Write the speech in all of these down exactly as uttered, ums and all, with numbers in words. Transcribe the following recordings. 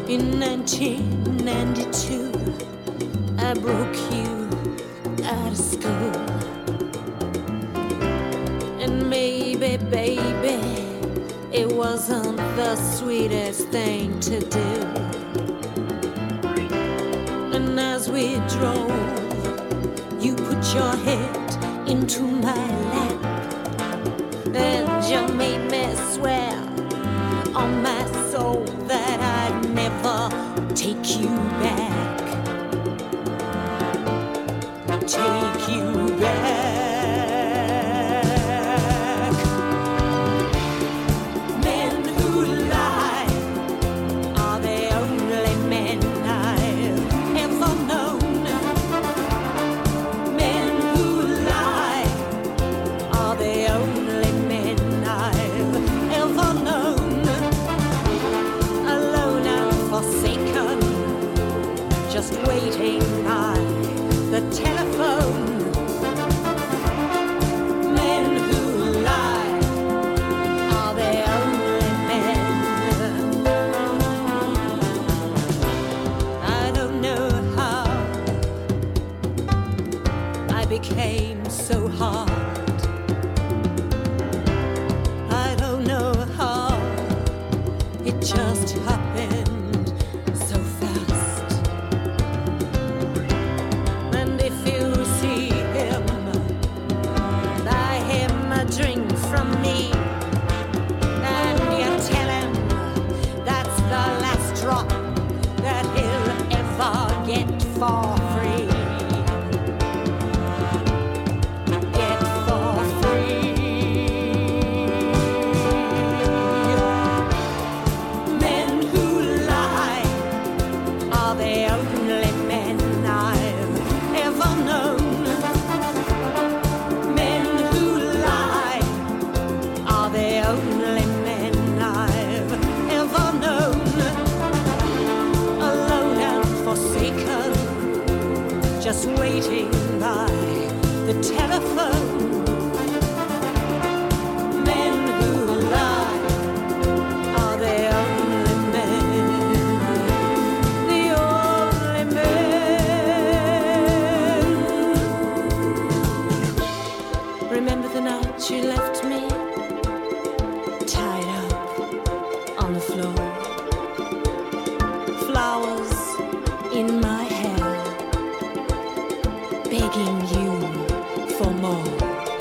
In nineteen ninety-two, I broke you out of school. And maybe, baby, it wasn't the sweetest thing to do. And as we drove, you put your head into my lap, and you made me swear on my soul that I'd never take you back. Take you back. Men who lie are the only men I've ever known. Men who lie are the only men I've ever known. Alone and forsaken, just waiting by the telephone. Men who lie are the only men. I don't know how I became so hard. I don't know how it just happened so fast. And if you see him, buy him a drink from me, and you tell him that's the last drop that he'll ever get for free. Get for free. Men who lie are the only men I've ever known. Men who lie are the only men I've ever known. Alone and forsaken, just waiting by the telephone. Men who lie are the only men, the only men. Remember the night you left me tied up on the floor, flowers in my hair, begging you for more.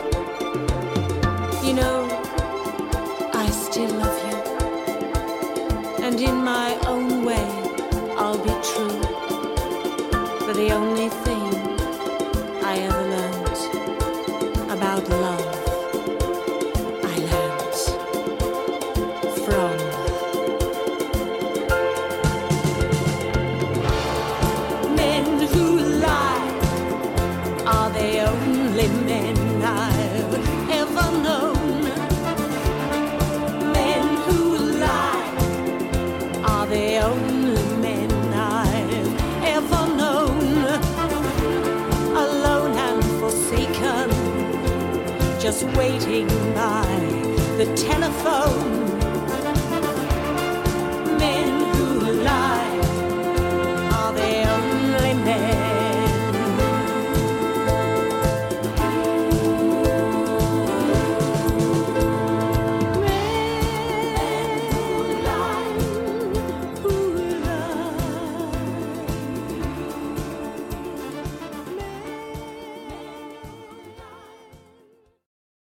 You know, I still love you, and in my own way I'll be true. But the only thing I ever learned about love, I learned from men who lie are the only men I've ever known. Men who lie are the only men I've ever known. Alone and forsaken, just waiting by the telephone.